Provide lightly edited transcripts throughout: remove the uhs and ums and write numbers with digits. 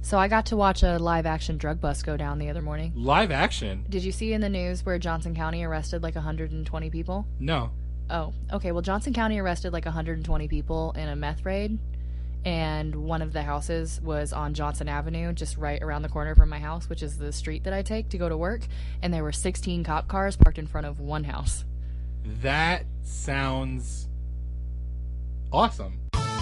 So I got to watch a live-action drug bust go down the other morning. Live action? Did you see in the news where Johnson County arrested like 120 people? No. Oh, okay. Well, Johnson County arrested like 120 people in a meth raid, and one of the houses was on Johnson Avenue, just right around the corner from my house, which is the street that I take to go to work, and there were 16 cop cars parked in front of one house. That sounds awesome.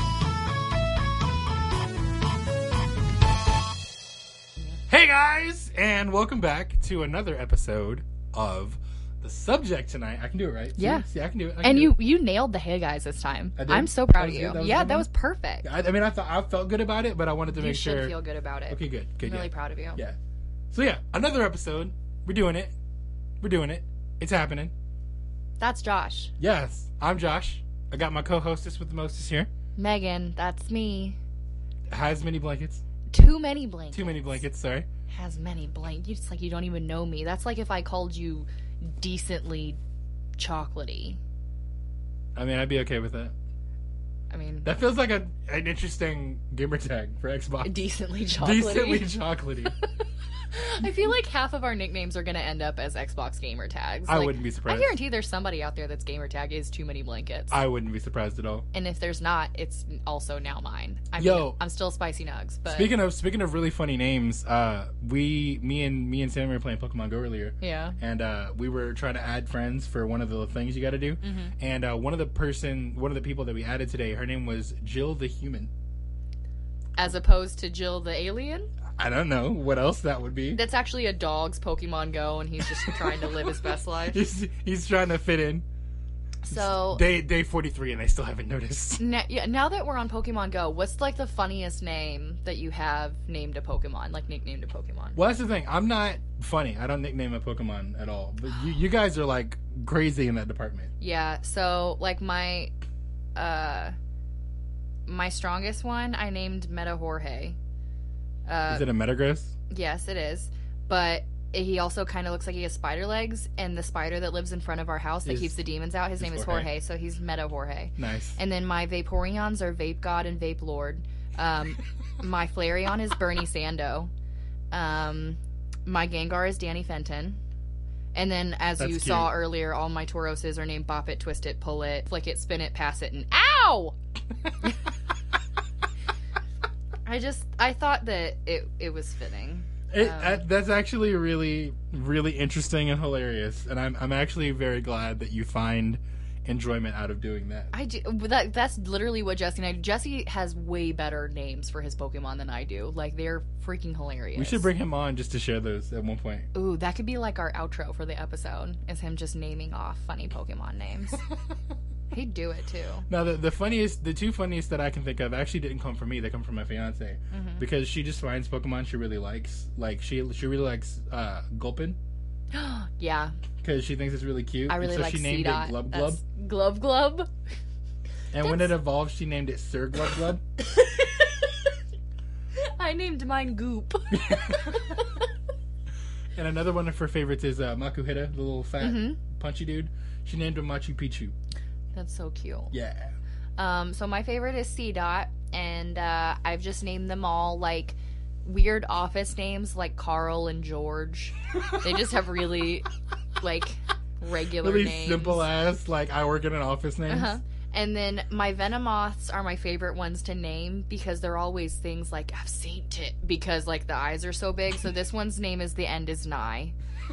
Hey guys, and welcome back to another episode of The Subject Tonight. I can do it, right? Yeah. See, I can do it. And you nailed the hey guys this time. I did? I'm so proud of That was you. good? Yeah, That that was was perfect. I mean, I felt good about it, but I wanted to You make should sure. feel good about it. Okay, good. I'm really yeah. proud of you. Yeah. So yeah, another episode. We're doing it. It's happening. That's Josh. Yes, I'm Josh. I got my co-hostess with the mostest here. Megan, that's me. Has many blankets. Too many blankets. Too many blankets, sorry. Has many blankets. It's like you don't even know me. That's like if I called you decently chocolatey. I mean, I'd be okay with that. I mean, That feels like an interesting gamer tag for Xbox. decently chocolatey. Decently chocolatey. I feel like half of our nicknames are going to end up as Xbox gamer tags. I Like, wouldn't be surprised. I guarantee there's somebody out there that's gamer tag is too many blankets. I wouldn't be surprised at all. And if there's not, it's also now mine. I mean, Yo. I'm still Spicy Nugs, but Speaking of really funny names, me and Sammy were playing Pokemon Go earlier. yeah. And we were trying to add friends for one of the things you got to do. Mm-hmm. And one of the people that we added today, her name was Jill the Human. As opposed to Jill the Alien? I don't know what else that would be. That's actually a dog's Pokemon Go, and he's just trying to live his best life. He's trying to fit in. So Day 43, and I still haven't noticed. now that we're on Pokemon Go, what's like the funniest name that you have named a Pokemon, like nicknamed a Pokemon? Well, that's the thing. I'm not funny. I don't nickname a Pokemon at all. But you guys are like crazy in that department. Yeah, so like my strongest one, I named Meta Jorge. Is it a Metagross? Yes, it is. But he also kind of looks like he has spider legs, and the spider that lives in front of our house that keeps the demons out, his name is Jorge, so he's Meta Jorge. Nice. And then my Vaporeons are Vape God and Vape Lord. My Flareon is Bernie Sando. My Gengar is Danny Fenton. And then, as That's you cute. saw earlier, all my Tauroses are named Bop It, Twist It, Pull It, Flick It, Spin It, Pass It, and Ow! I thought that it was fitting. That's actually really, really interesting and hilarious, and I'm actually very glad that you find enjoyment out of doing that. I do. That's literally what Jesse and I do. Jesse has way better names for his Pokemon than I do. Like, they're freaking hilarious. We should bring him on just to share those at one point. Ooh, that could be like our outro for the episode, is him just naming off funny Pokemon names. He'd do it too. Now, the two funniest that I can think of actually didn't come from me. They come from my fiance, because she just finds Pokemon she really likes. Like she really likes Gulpin, Yeah, because she thinks it's really cute. I really so like she named C-Dot. it Glub Glub. That's Glub Glub. And when it evolved, she named it Sir Glub Glub. I named mine Goop. And another one of her favorites is Makuhita, the little fat punchy dude. She named him Machu Picchu. That's so cute. Yeah. So my favorite is C-Dot, and I've just named them all like weird office names like Carl and George. They just have really like regular Really names. simple ass, like I work in an office names. And then my Venomoths are my favorite ones to name because they're always things like I've seen it, because like the eyes are so big. So this one's name is The End Is Nigh.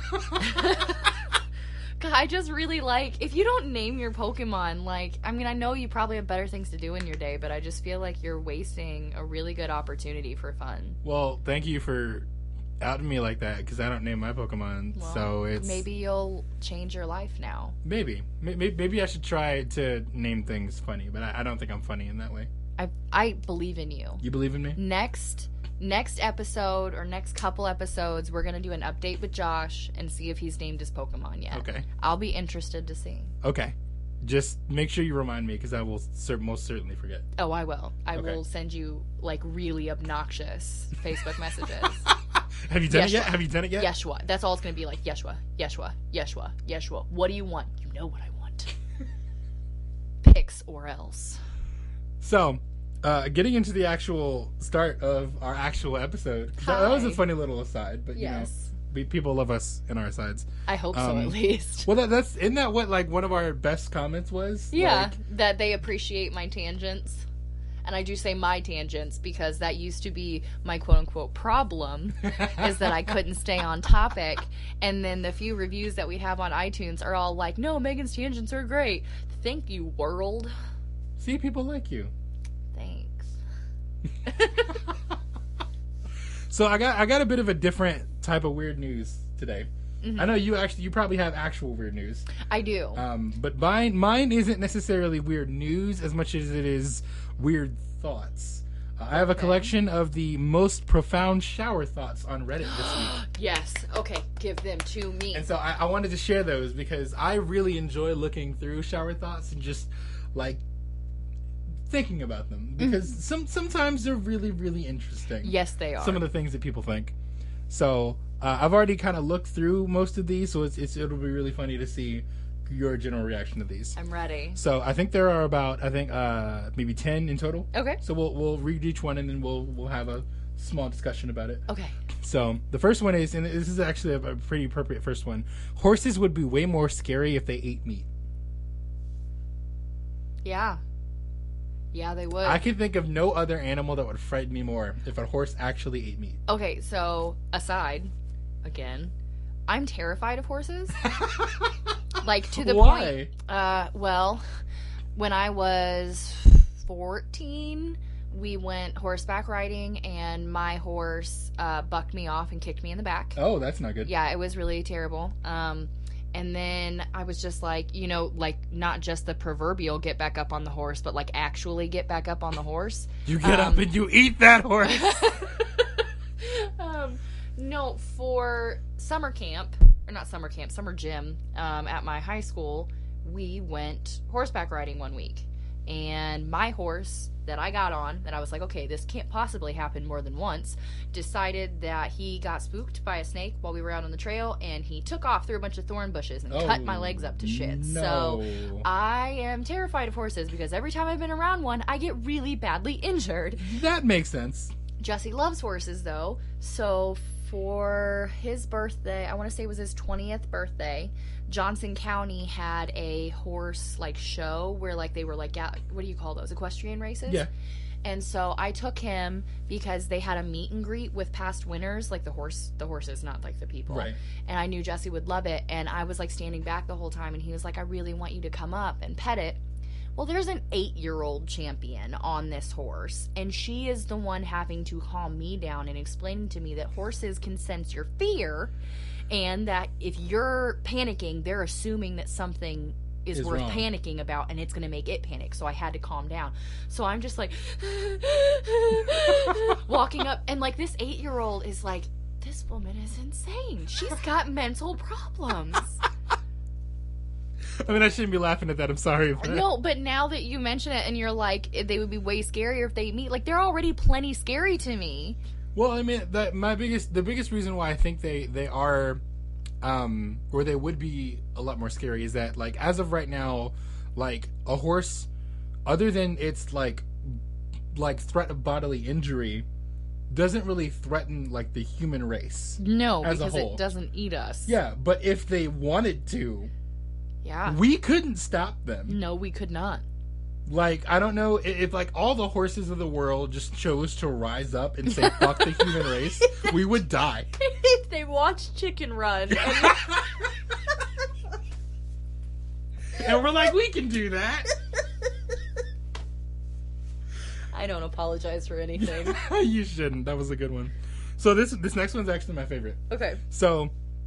God, I just really like, if you don't name your Pokemon, like, I mean, I know you probably have better things to do in your day, but I just feel like you're wasting a really good opportunity for fun. Well, thank you for outing me like that, because I don't name my Pokemon, Well, so it's... maybe you'll change your life now. Maybe I should try to name things funny, but I don't think I'm funny in that way. I believe in you. You believe in me? Next episode or next couple episodes, we're going to do an update with Josh and see if he's named his Pokemon yet. Okay. I'll be interested to see. Okay. Just make sure you remind me, because I will most certainly forget. Oh, I will. I Okay. will send you, like, really obnoxious Facebook messages. Have you done it Yeshua. yet? Have you done it yet? Yeshua. That's all it's going to be like. Yeshua. Yeshua. Yeshua. Yeshua. What do you want? You know what I want. Pix or else. So, getting into the actual start of our actual episode. That was a funny little aside, but yes. People love us in our asides. I hope so, at least. Well, isn't that what like one of our best comments was? Yeah, like, that they appreciate my tangents. And I do say my tangents because that used to be my quote-unquote problem, is that I couldn't stay on topic. And then the few reviews that we have on iTunes are all like, no, Megan's tangents are great. Thank you, world. See, people like you. Thanks. So I got a bit of a different type of weird news today. Mm-hmm. I know you probably have actual weird news. I do. But mine isn't necessarily weird news as much as it is weird thoughts. I have a collection of the most profound shower thoughts on Reddit this week. Yes. Okay. Give them to me. And so I wanted to share those because I really enjoy looking through shower thoughts and just like thinking about them because sometimes they're really, really interesting. Yes, they are. Some of the things that people think. So I've already kind of looked through most of these, so it'll be really funny to see your general reaction to these. I'm ready. So I think there are about maybe 10 in total. Okay. So we'll read each one and then we'll have a small discussion about it. Okay. So the first one is, and this is actually a pretty appropriate first one. Horses would be way more scary if they ate meat. Yeah. Yeah, they would. I can think of no other animal that would frighten me more if a horse actually ate meat. Okay, so aside, again, I'm terrified of horses. Like to the Why? point. Well, when I was 14, we went horseback riding, and my horse bucked me off and kicked me in the back. Oh, that's not good. Yeah, it was really terrible. And then I was just like, like not just the proverbial get back up on the horse, but like actually get back up on the horse. You get up and you eat that horse. No, for summer gym at my high school, we went horseback riding one week. And my horse that I got on, that I was like, okay, this can't possibly happen more than once, decided that he got spooked by a snake while we were out on the trail, and he took off through a bunch of thorn bushes and cut my legs up to shit. No. So I am terrified of horses because every time I've been around one, I get really badly injured. That makes sense. Jesse loves horses, though, so for his birthday, I want to say it was his 20th birthday, Johnson County had a horse like show where like they were like, what do you call those, equestrian races? Yeah. And so I took him because they had a meet and greet with past winners, like the horses, not like the people. Right. And I knew Jesse would love it, and I was like standing back the whole time, and he was like, I really want you to come up and pet it. Well, there's an 8-year-old champion on this horse, and she is the one having to calm me down and explaining to me that horses can sense your fear, and that if you're panicking, they're assuming that something is worth wrong. Panicking about, and it's going to make it panic. So I had to calm down. So I'm just like walking up, and like this 8-year-old is like, this woman is insane. She's got mental problems. I mean, I shouldn't be laughing at that. I'm sorry. But... No, but now that you mention it and you're like, they would be way scarier if they ate meat. Like, they're already plenty scary to me. Well, I mean, the biggest reason why I think they are, or they would be a lot more scary is that, like, as of right now, like, a horse, other than its, like threat of bodily injury, doesn't really threaten, like, the human race. No, as because a whole. It doesn't eat us. Yeah, but if they wanted to... Yeah. We couldn't stop them. No, we could not. Like, I don't know if like all the horses of the world just chose to rise up and say fuck the human race, we would die. If they watched Chicken Run. And we're like, we can do that. I don't apologize for anything. You shouldn't. That was a good one. So this next one's actually my favorite. Okay. So,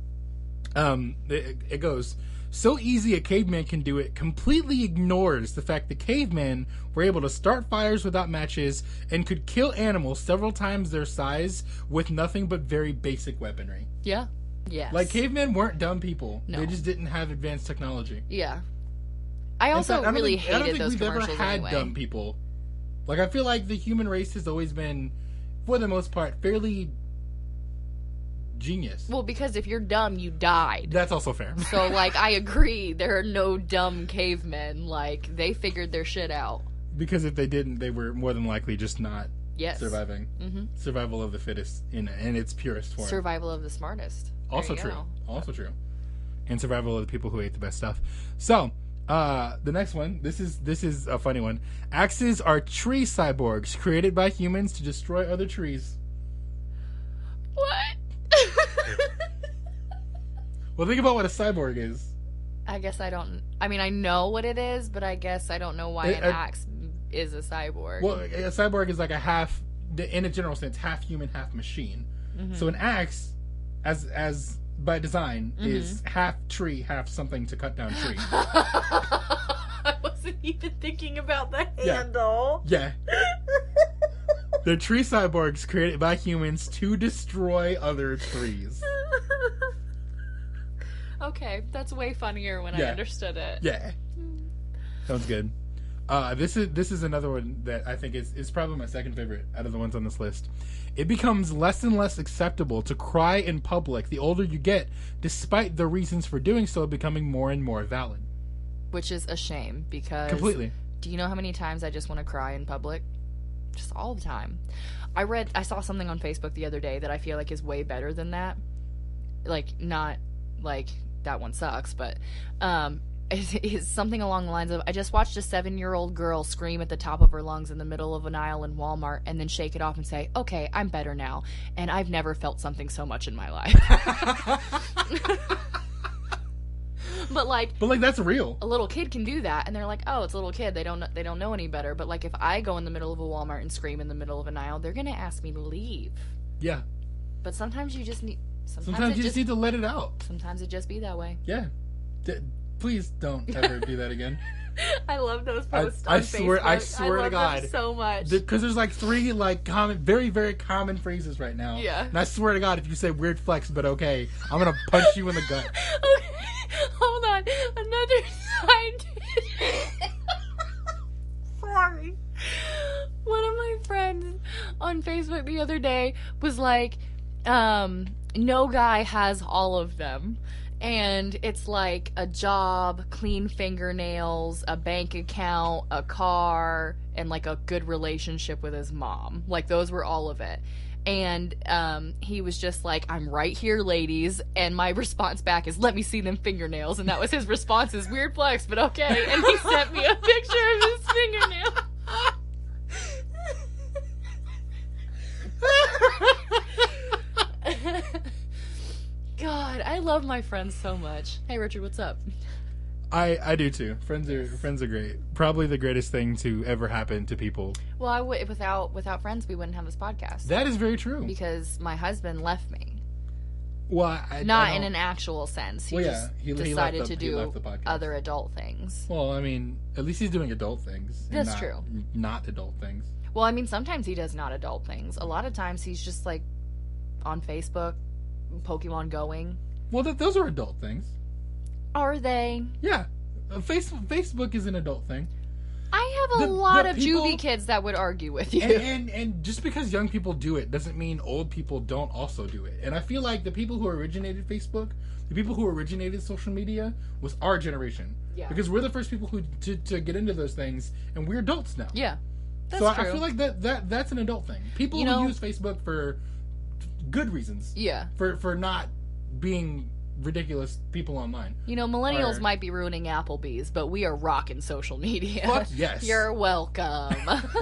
it goes... So easy a caveman can do it completely ignores the fact that cavemen were able to start fires without matches and could kill animals several times their size with nothing but very basic weaponry. Yeah. Yes. Like, cavemen weren't dumb people. No. They just didn't have advanced technology. Yeah. I also really hated those commercials we've ever had anyway. dumb people. Like, I feel like the human race has always been, for the most part, fairly... genius. Well, because if you're dumb, you died. That's also fair. So, like, I agree. There are no dumb cavemen. Like, they figured their shit out. Because if they didn't, they were more than likely just not Yes. surviving. Mm-hmm. Survival of the fittest in its purest form. Survival of the smartest. There Also you true. go. Also true. And survival of the people who ate the best stuff. So, the next one, this is a funny one. Axes are tree cyborgs created by humans to destroy other trees. What? Well, think about what a cyborg is. I guess I don't. I mean, I know what it is, but I guess I don't know why an axe is a cyborg. Well, a cyborg is like a half, in a general sense, half human, half machine. Mm-hmm. So an axe, as by design, is half tree, half something to cut down tree. I wasn't even thinking about the handle. Yeah. They're tree cyborgs created by humans to destroy other trees. Okay, that's way funnier when I understood it. Yeah. Sounds good. This is another one that I think is probably my second favorite out of the ones on this list. It becomes less and less acceptable to cry in public the older you get, despite the reasons for doing so becoming more and more valid. Which is a shame, because... Completely. Do you know how many times I just want to cry in public? Just all the time. I saw something on Facebook the other day that I feel like is way better than that. Like, not, like, that one sucks, but, it's something along the lines of, I just watched a 7-year-old girl scream at the top of her lungs in the middle of an aisle in Walmart and then shake it off and say, okay, I'm better now. And I've never felt something so much in my life. But like that's real. A little kid can do that, and they're like, "Oh, it's a little kid. They don't know any better." But like, if I go in the middle of a Walmart and scream in the middle of an aisle, they're gonna ask me to leave. Yeah. But sometimes you just need. Sometimes you just need to let it out. Sometimes it just be that way. Yeah. Please don't ever do that again. I love those posts on Facebook. I swear to God, them so much, because there's like 3 like common, very very common phrases right now. Yeah. And I swear to God, if you say weird flex, but okay, I'm gonna punch you in the gut. Okay, hold on. Another side. Sorry. One of my friends on Facebook the other day was like, no guy has all of them. And it's like a job, clean fingernails, a bank account, a car, and like a good relationship with his mom. Like those were all of it. And he was just like, I'm right here, ladies. And my response back is, let me see them fingernails. And that was his response, is weird flex, but okay. And he sent me a picture of his fingernail. God, I love my friends so much. Hey, Richard, what's up? I do too. Friends are great. Probably the greatest thing to ever happen to people. Well, without friends, we wouldn't have this podcast. That is very true. Because my husband left me. Well, not in an actual sense. He decided to do the other adult things. Well, I mean, at least he's doing adult things. That's true. Not adult things. Well, I mean, sometimes he does not adult things. A lot of times he's just like on Facebook, Pokemon going. Well, those are adult things. Are they? Yeah. Facebook is an adult thing. I have a lot of juvie kids that would argue with you. And just because young people do it doesn't mean old people don't also do it. And I feel like the people who originated Facebook, the people who originated social media, was our generation. Yeah. Because we're the first people who to get into those things, and we're adults now. Yeah. That's so true. I feel like that's an adult thing. People who use Facebook for good reasons. Yeah. For not being ridiculous people online. Millennials might be ruining Applebee's, but we are rocking social media. Fuck yes. You're welcome.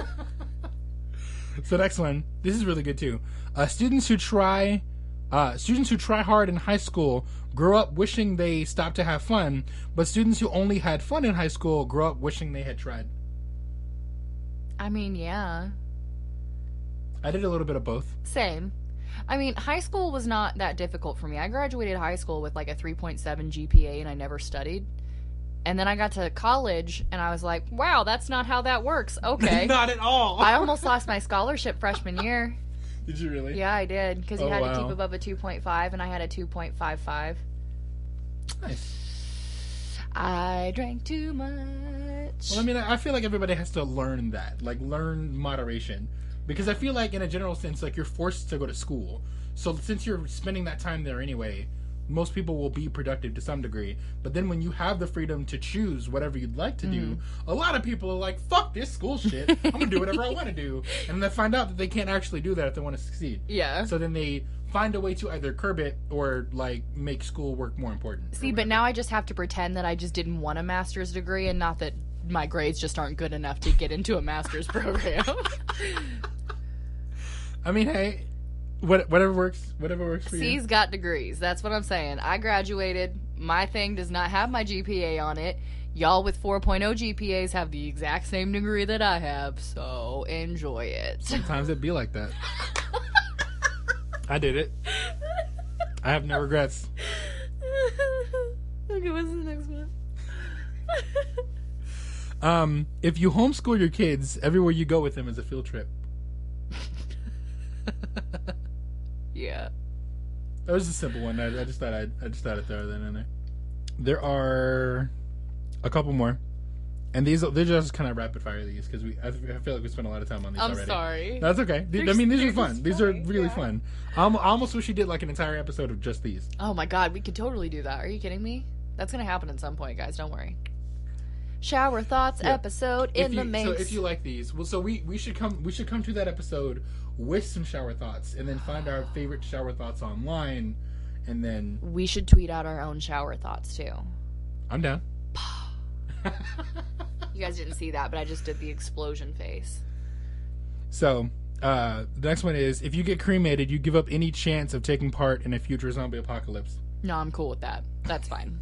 So next one, this is really good too. Students who try hard in high school grow up wishing they stopped to have fun, but students who only had fun in high school grow up wishing they had tried. I mean, yeah. I did a little bit of both. Same. I mean, high school was not that difficult for me. I graduated high school with like a 3.7 GPA and I never studied. And then I got to college and I was like, wow, that's not how that works. Okay. Not at all. I almost lost my scholarship freshman year. Did you really? Yeah, I did. Because you had to keep above a 2.5 and I had a 2.55. Nice. I drank too much. Well, I mean, I feel like everybody has to learn that. Like, learn moderation. Because I feel like, in a general sense, like, you're forced to go to school. So since you're spending that time there anyway, most people will be productive to some degree. But then when you have the freedom to choose whatever you'd like to do, a lot of people are like, fuck this school shit. I'm going to do whatever I want to do. And they find out that they can't actually do that if they want to succeed. Yeah. So then they find a way to either curb it or, like, make school work more important. See, but now I just have to pretend that I just didn't want a master's degree and not that my grades just aren't good enough to get into a master's program. I mean, hey, whatever works for you. C's got degrees. That's what I'm saying. I graduated. My thing does not have my GPA on it. Y'all with 4.0 GPAs have the exact same degree that I have, so enjoy it. Sometimes it be like that. I did it. I have no regrets. Okay, what's the next one? If you homeschool your kids, everywhere you go with them is a field trip. Yeah. That was a simple one. I just thought I'd throw that in there. There are a couple more, and they're just kind of rapid fire these because I feel like we spent a lot of time on these already. I'm sorry. That's okay. I mean, these are fun. just These are funny, really fun. I almost wish you did like an entire episode of just these. Oh my god, we could totally do that. Are you kidding me? That's gonna happen at some point, guys. Don't worry. Shower thoughts episode in the main. So if you like these, well, so we should come to that episode with some shower thoughts, and then find our favorite shower thoughts online, and then we should tweet out our own shower thoughts too. I'm down. You guys didn't see that, but I just did the explosion face. So the next one is: if you get cremated, you give up any chance of taking part in a future zombie apocalypse. No, I'm cool with that. That's fine.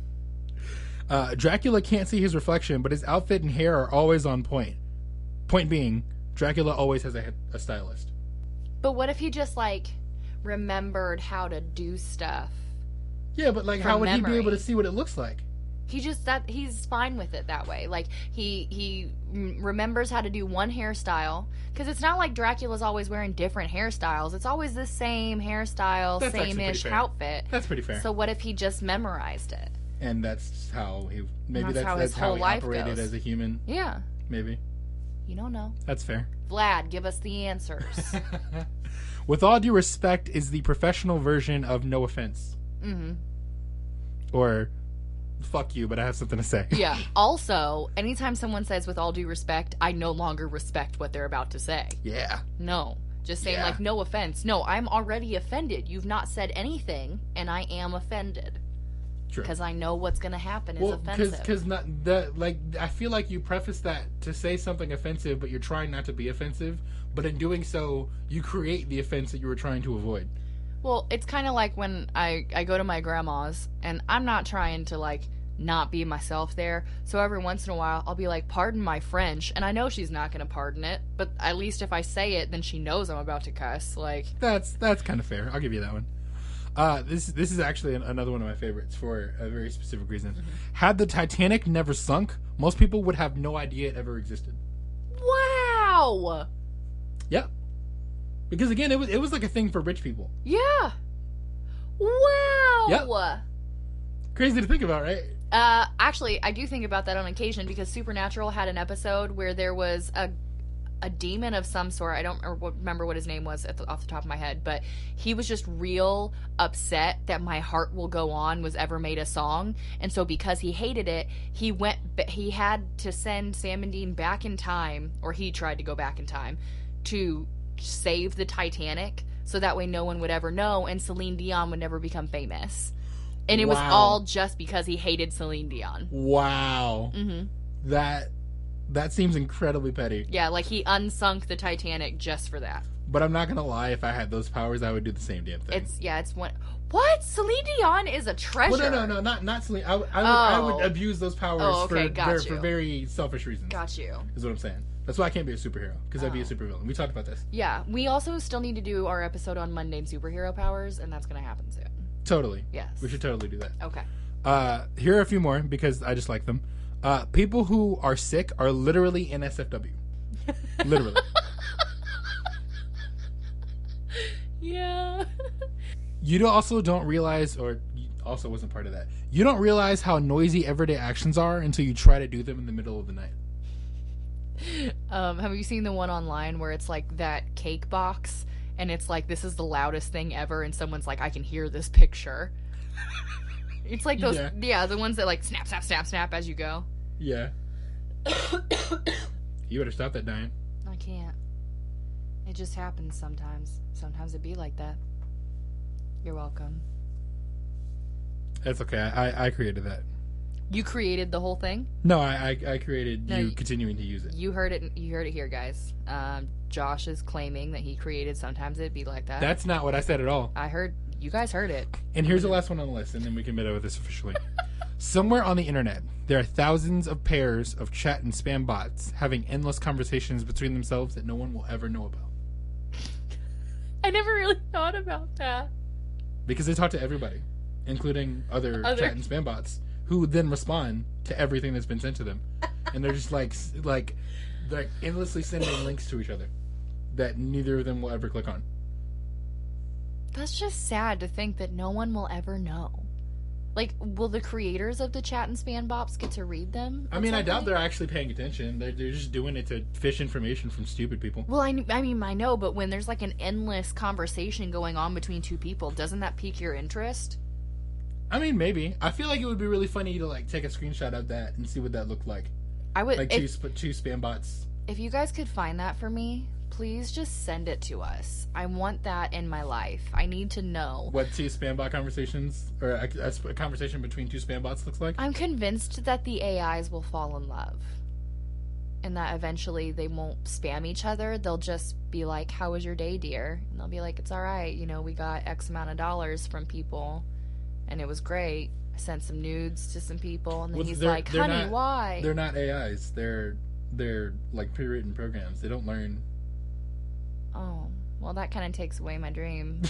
Dracula can't see his reflection, but his outfit and hair are always on point. Point being, Dracula always has a stylist. But what if he just, like, remembered how to do stuff? Yeah, but, like, how would he be able to see what it looks like? He's fine with it that way. Like, he remembers how to do one hairstyle. Because it's not like Dracula's always wearing different hairstyles. It's always the same hairstyle, same-ish outfit. That's pretty fair. So what if he just memorized it? And that's how that's how he life operated goes. as a human. Yeah. Maybe. You don't know. That's fair. Vlad, give us the answers. With all due respect is the professional version of no offense. Mm-hmm. Or fuck you, but I have something to say. Yeah. Also, anytime someone says with all due respect, I no longer respect what they're about to say. Yeah. No. Just saying like no offense. No, I'm already offended. You've not said anything, and I am offended. True. Because I know what's going to happen is offensive. Because not the like I feel like you preface that to say something offensive, but you're trying not to be offensive. But in doing so, you create the offense that you were trying to avoid. Well, it's kind of like when I go to my grandma's, and I'm not trying to, like, not be myself there. So every once in a while, I'll be like, pardon my French. And I know she's not going to pardon it. But at least if I say it, then she knows I'm about to cuss. Like, That's kind of fair. I'll give you that one. This is actually another one of my favorites for a very specific reason. Mm-hmm. Had the Titanic never sunk, most people would have no idea it ever existed. Wow! Yeah. Because again, it was like a thing for rich people. Yeah. Wow. Yep. Crazy to think about, right? Actually, I do think about that on occasion because Supernatural had an episode where there was a demon of some sort. I don't remember what his name was off the top of my head, but he was just real upset that My Heart Will Go On was ever made a song. And so because he hated it, he had to send Sam and Dean back in time, or he tried to go back in time to save the Titanic so that way no one would ever know and Celine Dion would never become famous. And it was all just because he hated Celine Dion. Wow. Mm-hmm. That seems incredibly petty. Yeah, like he unsunk the Titanic just for that. But I'm not gonna lie, if I had those powers, I would do the same damn thing. It's one. What? Celine Dion is a treasure. Well, no, not Celine. I would abuse those powers for very selfish reasons. Got you. Is what I'm saying. That's why I can't be a superhero, because I'd be a supervillain. We talked about this. Yeah, we also still need to do our episode on mundane superhero powers, and that's going to happen soon. Totally. Yes. We should totally do that. Okay. Here are a few more, because I just like them. People who are sick are literally NSFW. Literally. Yeah. You also don't realize, or you also wasn't part of that, you don't realize how noisy everyday actions are until you try to do them in the middle of the night. Have you seen the one online where it's like that cake box and it's like, this is the loudest thing ever, and someone's like, I can hear this picture. It's like those, the ones that like snap, snap, snap, snap as you go. Yeah. You better stop that dying. I can't. It just happens sometimes. Sometimes it be like that. You're welcome. That's okay. I created that. You created the whole thing? No, I created you continuing to use it. You heard it. You heard it here, guys. Josh is claiming that he created. Sometimes it'd be like that. That's not what I said at all. I heard. You guys heard it. And here's the last one on the list, and then we can get over this officially. Somewhere on the internet, there are thousands of pairs of chat and spam bots having endless conversations between themselves that no one will ever know about. I never really thought about that. Because they talk to everybody, including other chat and spam bots, who then respond to everything that's been sent to them. And they're just like they're endlessly sending links to each other that neither of them will ever click on. That's just sad to think that no one will ever know. Like, will the creators of the chat and spam bots get to read them? I mean, I doubt they're actually paying attention. They're just doing it to fish information from stupid people. Well, I mean, I know, but when there's like an endless conversation going on between two people, doesn't that pique your interest? I mean, maybe. I feel like it would be really funny to like take a screenshot of that and see what that looked like. I would like two spam bots. If you guys could find that for me, please just send it to us. I want that in my life. I need to know what two spam bot conversations or a conversation between two spam bots looks like. I'm convinced that the AIs will fall in love, and that eventually they won't spam each other. They'll just be like, "How was your day, dear?" And they'll be like, "It's all right. You know, we got X amount of dollars from people, and it was great. I sent some nudes to some people." And then he's like, "Honey, why?" They're not AIs. They're like pre-written programs. They don't learn. Oh, well, that kind of takes away my dream.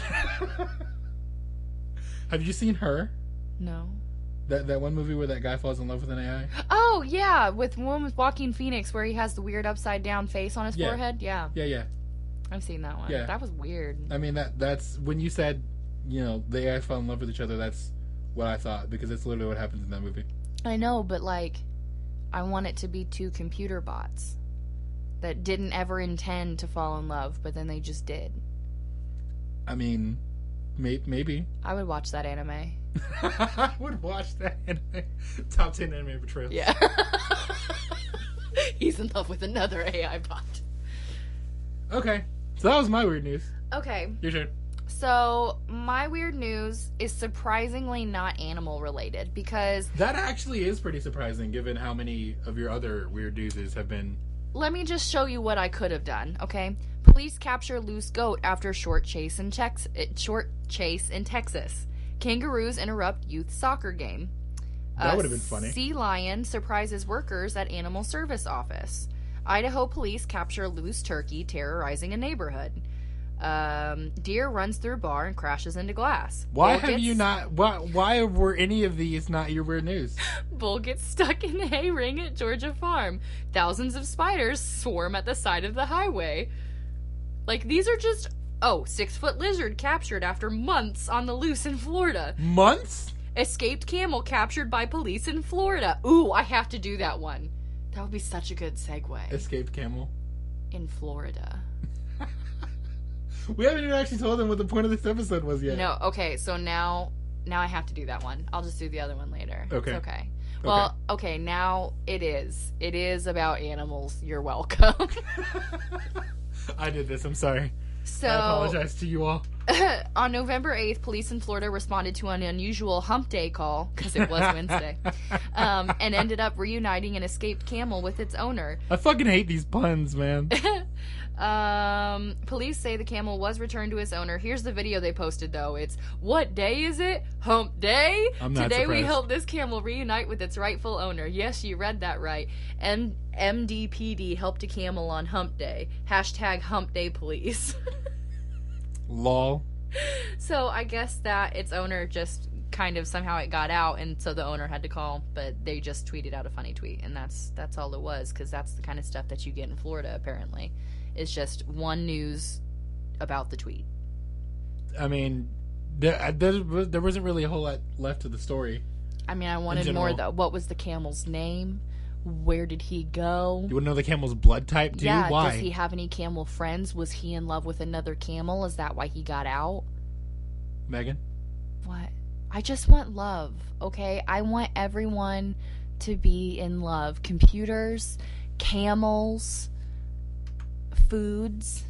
Have you seen Her? No. That one movie where that guy falls in love with an AI? Oh, yeah, with Joaquin Phoenix, where he has the weird upside-down face on his forehead? Yeah. Yeah. I've seen that one. Yeah. That was weird. I mean, that's when you said, you know, the AI fell in love with each other, that's what I thought, because that's literally what happens in that movie. I know, but, like, I want it to be two computer bots that didn't ever intend to fall in love, but then they just did. I mean, maybe. I would watch that anime. I would watch that anime. Top 10 anime betrayals. Yeah. He's in love with another AI bot. Okay. So that was my weird news. Okay. Your turn. So, my weird news is surprisingly not animal related, because... That actually is pretty surprising, given how many of your other weird newses have been... Let me just show you what I could have done, okay? Police capture loose goat after short chase in Texas. Kangaroos interrupt youth soccer game. That would have been funny. Sea lion surprises workers at animal service office. Idaho police capture loose turkey terrorizing a neighborhood. Deer runs through bar and crashes into glass. Why were any of these not your weird news? Bull gets stuck in hay ring at Georgia farm. Thousands of spiders swarm at the side of the highway. Like, these are just... Oh, 6-foot lizard captured after months on the loose in Florida. Months? Escaped camel captured by police in Florida. Ooh, I have to do that one. That would be such a good segue. Escaped camel? In Florida. We haven't even actually told them what the point of this episode was yet. No, okay, so now I have to do that one. I'll just do the other one later. Okay. It's okay. Well, okay, now it is. It is about animals. You're welcome. I did this. I'm sorry. So, I apologize to you all. On November 8th, police in Florida responded to an unusual hump day call, because it was Wednesday, and ended up reuniting an escaped camel with its owner. I fucking hate these puns, man. Police say the camel was returned to its owner. Here's the video they posted, though. It's, what day is it? Hump day? I'm not Today surprised. we helped this camel reunite with its rightful owner. Yes, you read that right. And MDPD helped a camel on hump day. Hashtag hump day police. Lol. So I guess that its owner just kind of somehow it got out, and so the owner had to call, but they just tweeted out a funny tweet, and that's all it was, because that's the kind of stuff that you get in Florida, apparently. It's just one news about the tweet. I mean, there wasn't really a whole lot left to the story. I mean, I wanted more, though. What was the camel's name? Where did he go? You want to know the camel's blood type, too? Yeah, Why? does he have any camel friends? Was he in love with another camel? Is that why he got out? Megan? What? I just want love, okay? I want everyone to be in love. Computers, camels, foods,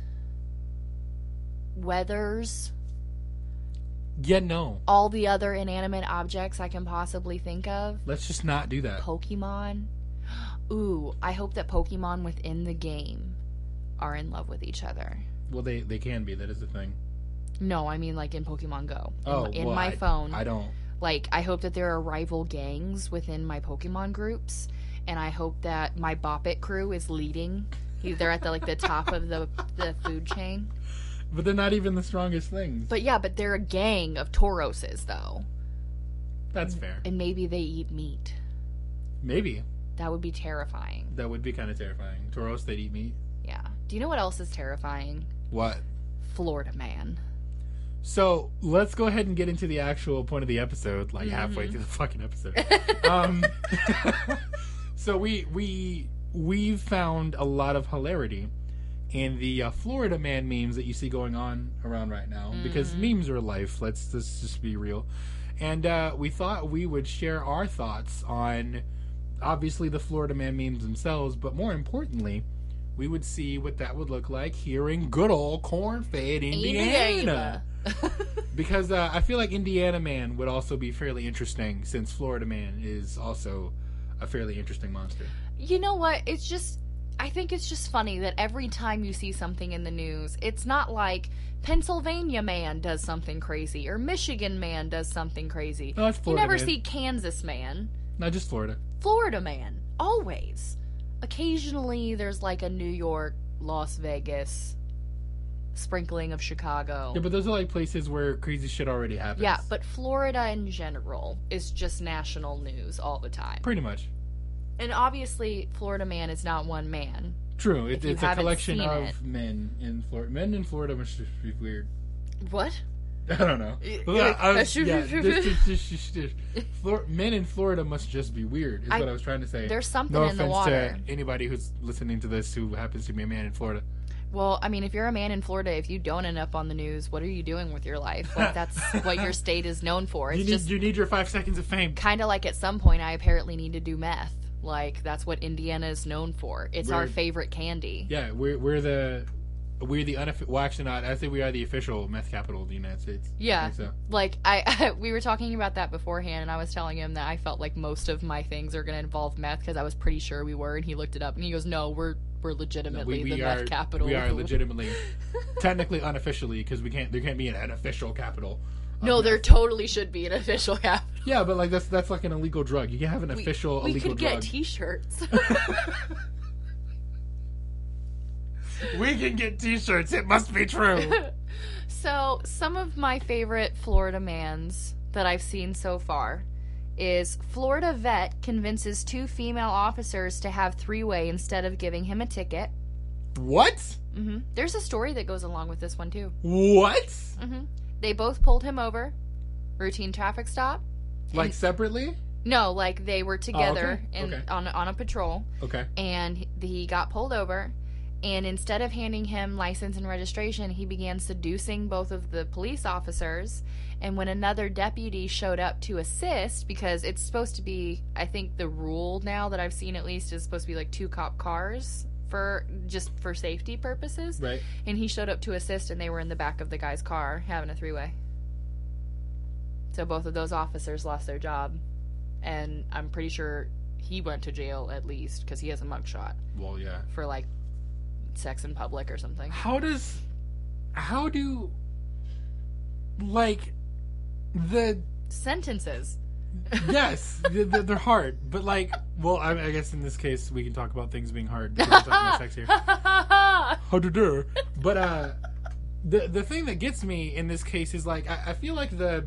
weathers, Yeah, no. all the other inanimate objects I can possibly think of. Let's just not do that. Pokemon. Ooh, I hope that Pokemon within the game are in love with each other. Well, they can be. That is the thing. No, I mean like in Pokemon Go. In well, my phone. I don't. Like, I hope that there are rival gangs within my Pokemon groups, and I hope that my Bop It crew is leading. They're at the top of the food chain. But they're not even the strongest things. But yeah, but they're a gang of Tauroses, though. That's fair. And maybe they eat meat. Maybe. That would be terrifying. That would be kind of terrifying. Tauros, they'd eat meat. Yeah. Do you know what else is terrifying? What? Florida Man. So, let's go ahead and get into the actual point of the episode, like halfway through the fucking episode. So we've found a lot of hilarity in the Florida Man memes that you see going on around right now, because memes are life. Let's just be real. And we thought we would share our thoughts on, obviously, the Florida Man memes themselves, but more importantly, we would see what that would look like here in good old corn-fed Indiana. Because I feel like Indiana Man would also be fairly interesting, since Florida Man is also a fairly interesting monster. You know what? I think it's just funny that every time you see something in the news, it's not like Pennsylvania Man does something crazy or Michigan Man does something crazy. No, it's You Florida never Man. see Kansas Man. Not just Florida. Florida Man. Always. Occasionally there's like a New York, Las Vegas, sprinkling of Chicago. Yeah, but those are like places where crazy shit already happens. Yeah, but Florida in general is just national news all the time. Pretty much. And obviously, Florida Man is not one man. True. If you It's a haven't collection seen of it. men in Florida. Men in Florida must just be weird. What? I don't know. Men in Florida must just be weird, is what I was trying to say. There's something No in the offense water. to anybody who's listening to this who happens to be a man in Florida. Well, I mean, if you're a man in Florida, if you don't end up on the news, what are you doing with your life? Like, that's what your state is known for. It's You need your 5 seconds of fame. kind of like at some point I apparently need to do meth. Like, that's what Indiana is known for. It's our favorite candy. Yeah, we're the unofficial. Well, actually, not. I think we are the official meth capital of the United States. Yeah. I think so. Like, we were talking about that beforehand, and I was telling him that I felt like most of my things are going to involve meth, because I was pretty sure we were, and he looked it up, and he goes, no, we're legitimately the meth capital. We are legitimately, technically unofficially, because there can't be an official capital. No, there totally should be an official capital. Yeah, but like that's like an illegal drug. You can have an official illegal drug. We could get T-shirts. We can get T-shirts. It must be true. So, some of my favorite Florida mans that I've seen so far is Florida vet convinces 2 female officers to have 3-way instead of giving him a ticket. What? There's a story that goes along with this one, too. What? They both pulled him over. Routine traffic stop. Like separately? No, like they were together okay. on a patrol. Okay. And he got pulled over. And instead of handing him license and registration, he began seducing both of the police officers. And when another deputy showed up to assist, because it's supposed to be, I think the rule now that I've seen at least is supposed to be like 2 cop cars for safety purposes. Right. And he showed up to assist, and they were in the back of the guy's car having a 3-way. So both of those officers lost their job. And I'm pretty sure he went to jail at least, because he has a mugshot. Well, yeah. For like sex in public or something. How do like the sentences? Yes, they're hard, but like, well, I guess in this case we can talk about things being hard because we're talking about sex here. How to do? But the thing that gets me in this case is like I feel like the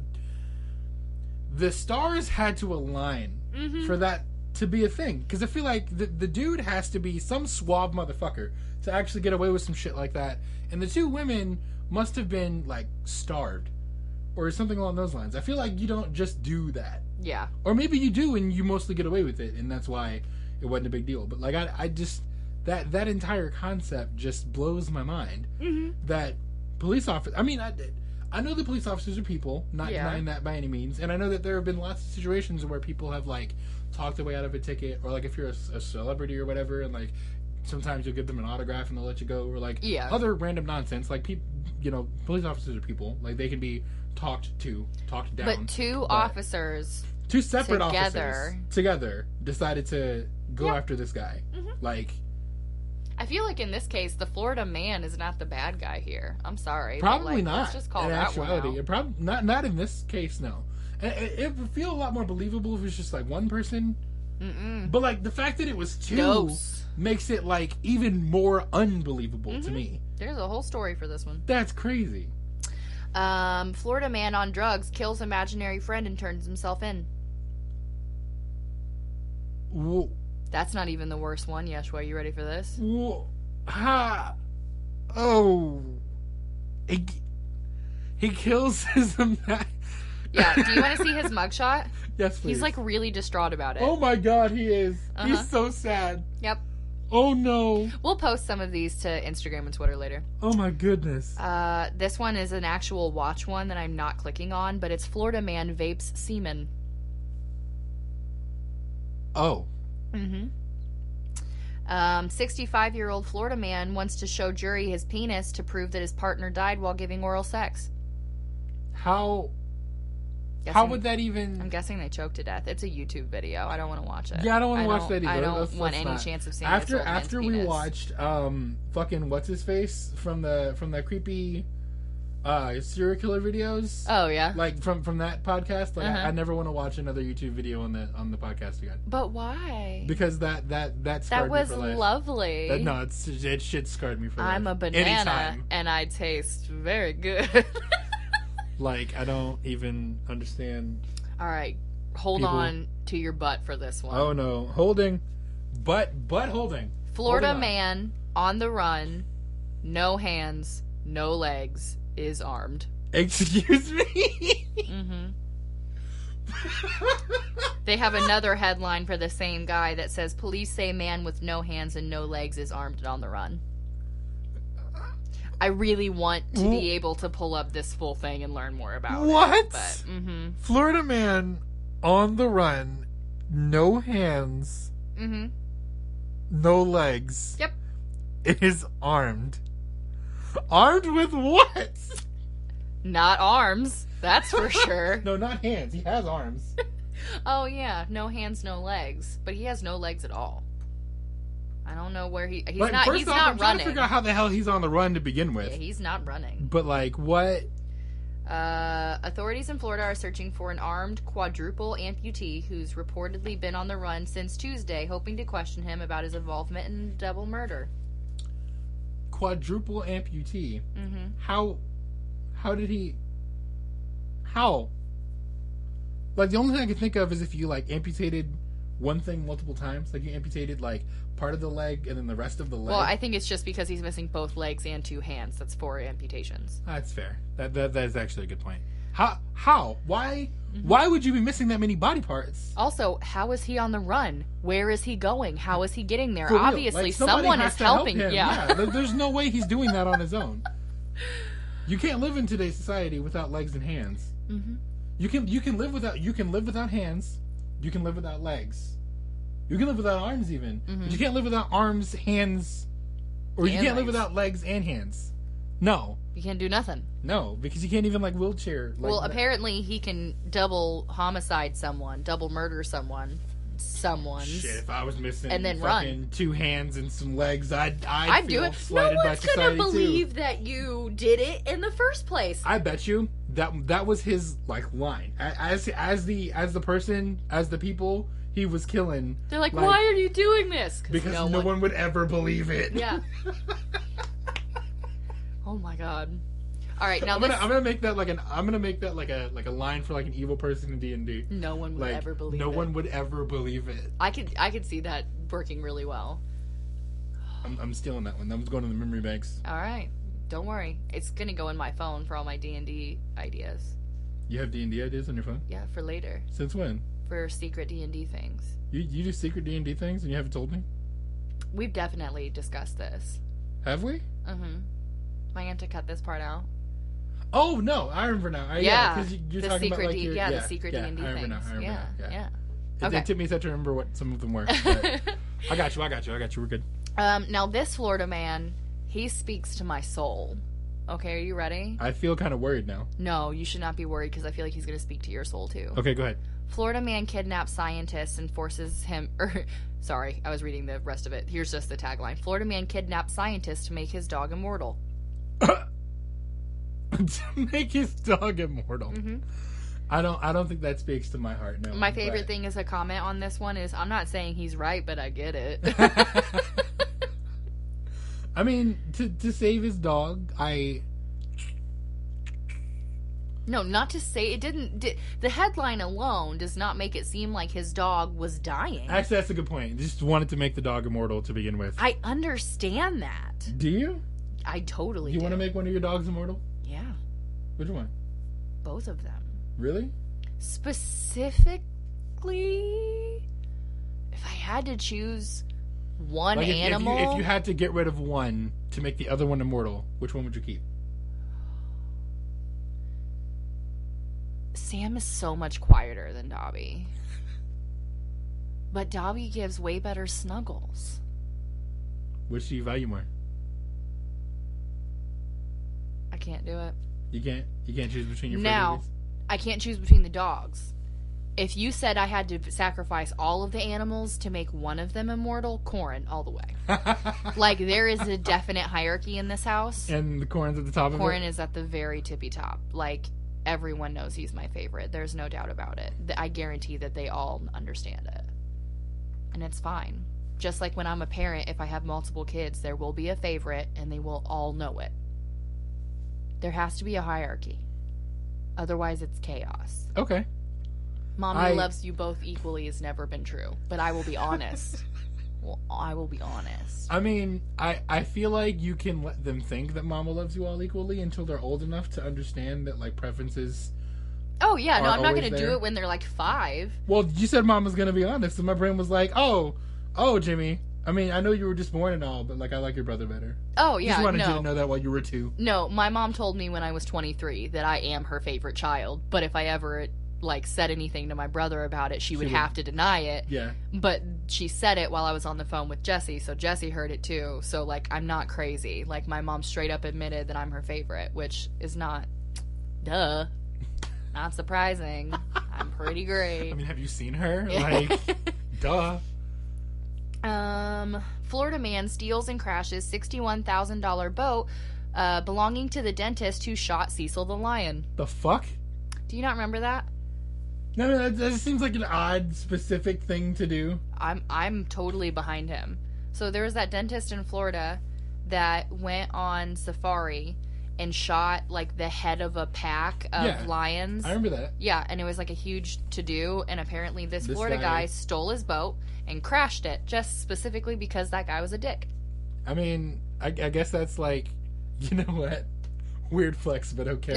stars had to align for that to be a thing, because I feel like the dude has to be some suave motherfucker to actually get away with some shit like that, and the 2 women must have been like starved or something along those lines. I feel like you don't just do that. Yeah. Or maybe you do and you mostly get away with it, and that's why it wasn't a big deal. But like I just that entire concept just blows my mind. Mm-hmm. That police officers. I mean, I know that police officers are people, not denying that by any means, and I know that there have been lots of situations where people have like talked their way out of a ticket, or like if you're a celebrity or whatever, and like sometimes you'll give them an autograph and they'll let you go, or like other random nonsense. Like people, police officers are people. Like they can be talked down. But two separate officers together decided to go after this guy. Mm-hmm. Like, I feel like in this case, the Florida man is not the bad guy here. I'm sorry, probably not. Let's just call in that actuality, one out. Probably not in this case. No, it would feel a lot more believable if it was just like one person. Mm-mm. But like the fact that it was two Ghosts. makes it like even more unbelievable to Mm-hmm. me. There's a whole story for this one. That's crazy. Florida man on drugs kills imaginary friend and turns himself in. Whoa. That's not even the worst one. Yeshua, you ready for this? Whoa. Ha. Oh. He kills his Yeah, do you want to see his mugshot? Yes, please. He's like really distraught about it. Oh my god, he is. Uh-huh. He's so sad. Yep. Oh no. We'll post some of these to Instagram and Twitter later. Oh my goodness. This one is an actual watch one that I'm not clicking on, but it's Florida man vapes semen. Oh. Mm-hmm. 65-year-old Florida man wants to show jury his penis to prove that his partner died while giving oral sex. How would that even... I'm guessing they choked to death. It's a YouTube video. I don't want to watch it. Yeah, I don't want to watch that either. I don't Let's want any not. chance of seeing after we penis. watched fucking what's his face from the creepy serial killer videos. Oh yeah. Like from that podcast. Like Uh-huh. I never want to watch another YouTube video on the podcast again. But why? Because that scarred was me for life. lovely. It shit scarred me for life. I'm a banana Anytime. and I taste very good. Like I don't even understand. All right, hold People. on to your butt for this one. Oh no, holding, butt holding. Florida Holding on. man on the run, no hands, no legs, is armed. Excuse me. Mm-hmm. They have another headline for the same guy that says, police say man with no hands and no legs is armed and on the run. I really want to be able to pull up this full thing and learn more about What? it. But, Florida man on the run, no hands, mm-hmm. no legs. Yep. Is armed. Armed with what? Not arms, that's for sure. No, not hands. He has arms. Oh, yeah. No hands, no legs. But he has no legs at all. I don't know where he's Like, not first off, I'm trying running. to figure out how the hell he's on the run to begin with. Yeah, he's not running. But like, what? Authorities in Florida are searching for an armed quadruple amputee who's reportedly been on the run since Tuesday, hoping to question him about his involvement in double murder. Quadruple amputee. Mm-hmm. How did he? How? Like the only thing I can think of is if you like amputated one thing multiple times, like you amputated like part of the leg and then the rest of the leg. Well, I think it's just because he's missing both legs and 2 hands. That's 4 amputations. That's fair. That is actually a good point. How? Why? Mm-hmm. Why would you be missing that many body parts? Also, how is he on the run? Where is he going? How is he getting there? For real. Obviously, Like, somebody someone has is to help helping. him. Yeah. There's no way he's doing that on his own. You can't live in today's society without legs and hands. Mm-hmm. You can live without hands. You can live without legs. You can live without arms even. Mm-hmm. But you can't live without arms, hands, or you And can't live legs. without legs and hands. No. You can't do nothing. No, because you can't even like wheelchair. Like, Well, apparently he can double homicide someone, double murder someone's. Shit, if I was missing and then fucking run. 2 hands and some legs, I'd do feel it. No slighted by one's gonna society believe too. that you did it in the first place. I bet you that was his like line as the people he was killing. They're like, why are you doing this? Because no one would ever believe it. Yeah. Oh my god. All right, now I'm gonna make that like a line for like an evil person in D&D. no one would Like ever believe no it. one would ever believe it. I could see that working really well. I'm stealing that one. That was going to the memory banks. All right, don't worry. It's gonna go in my phone for all my D&D ideas. You have D&D ideas on your phone? Yeah, for later. Since when? for secret D&D things. You do secret D&D things and you haven't told me? We've definitely discussed this. Have we? Mm-hmm. Am I going to cut this part out? Oh, no. I remember now. Yeah. Because you're the talking secret about, like, the secret D&D things. I remember now. Yeah. It took me a second to remember what some of them were. But I got you. We're good. Now, this Florida man, he speaks to my soul. Okay, are you ready? I feel kind of worried now. No, you should not be worried because I feel like he's going to speak to your soul, too. Okay, go ahead. Florida man kidnaps scientist and forces him... sorry, I was reading the rest of it. Here's just the tagline. Florida man kidnaps scientist to make his dog immortal. To make his dog immortal. Mm-hmm. I don't think that speaks to my heart. No. My favorite thing as a comment on this one is, I'm not saying he's right, but I get it. I mean, to save his dog, No, not to say it didn't. The headline alone does not make it seem like his dog was dying. Actually, that's a good point. Just wanted to make the dog immortal to begin with. I understand that. Do you? I totally do. You want to make one of your dogs immortal? Yeah. Which one? Both of them. Really? Specifically, if I had to choose one like animal... If you had to get rid of one to make the other one immortal, which one would you keep? Sam is so much quieter than Dobby. But Dobby gives way better snuggles. Which do you value more? I can't do it. You can't choose between your Now, favorite I can't choose between the dogs. If you said I had to sacrifice all of the animals to make one of them immortal, Corin, all the way. Like, there is a definite hierarchy in this house. And the Corin's at the top of it? Corin is at the very tippy top. Like, everyone knows he's my favorite. There's no doubt about it. I guarantee that they all understand it. And it's fine. Just like when I'm a parent, if I have multiple kids, there will be a favorite, and they will all know it. There has to be a hierarchy. Otherwise, it's chaos. Okay. Mommy loves you both equally has never been true. But I will be honest. Well, I will be honest. I mean, I feel like you can let them think that Mama loves you all equally until they're old enough to understand that, like, preferences... Oh, yeah. No, I'm not going to there. do it when they're, like, 5. Well, you said Mama's going to be honest, and my brain was like, oh, Jimmy. I mean, I know you were just born and all, but, like, I like your brother better. Oh, yeah, Just wanted you to know that while you were 2. No, my mom told me when I was 23 that I am her favorite child, but if I ever, like, said anything to my brother about it, she would have to deny it. Yeah. But she said it while I was on the phone with Jesse, so Jesse heard it too. So, like, I'm not crazy. Like, my mom straight up admitted that I'm her favorite, which is not, not surprising. I'm pretty great. I mean, have you seen her? Like, duh. Florida man steals and crashes $61,000 boat belonging to the dentist who shot Cecil the lion. The fuck? Do you not remember that? No, that just seems like an odd, specific thing to do. I'm totally behind him. So there was that dentist in Florida that went on safari and shot, like, the head of a pack of lions. I remember that. Yeah, and it was, like, a huge to-do, and apparently this Florida guy stole his boat and crashed it, just specifically because that guy was a dick. I mean, I guess that's, like, you know what? Weird flex, but okay.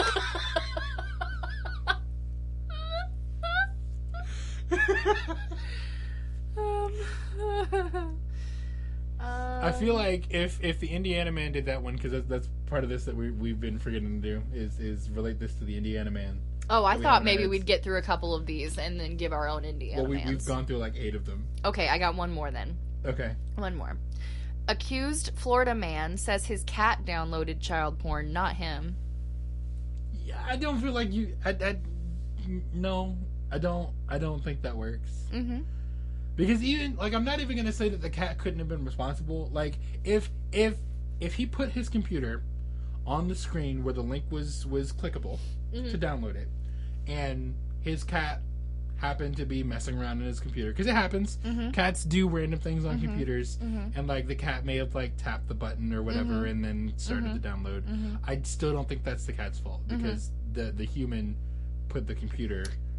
I feel like if the Indiana man did that one, because that's part of this that we've been forgetting to do, is relate this to the Indiana man. Oh, I thought maybe we'd get through a couple of these and then give our own Indiana mans. We've gone through like 8 of them. Okay, I got one more then. Okay. One more. Accused Florida man says his cat downloaded child porn, not him. Yeah, I don't feel like you... No, I don't think that works. Mm-hmm. Because even, like, I'm not even going to say that the cat couldn't have been responsible. Like, if he put his computer on the screen where the link was clickable to download it, and his cat happened to be messing around in his computer, because it happens. Cats do random things on computers, and, like, the cat may have, like, tapped the button or whatever and then started the download. I still don't think that's the cat's fault, because the human put the computer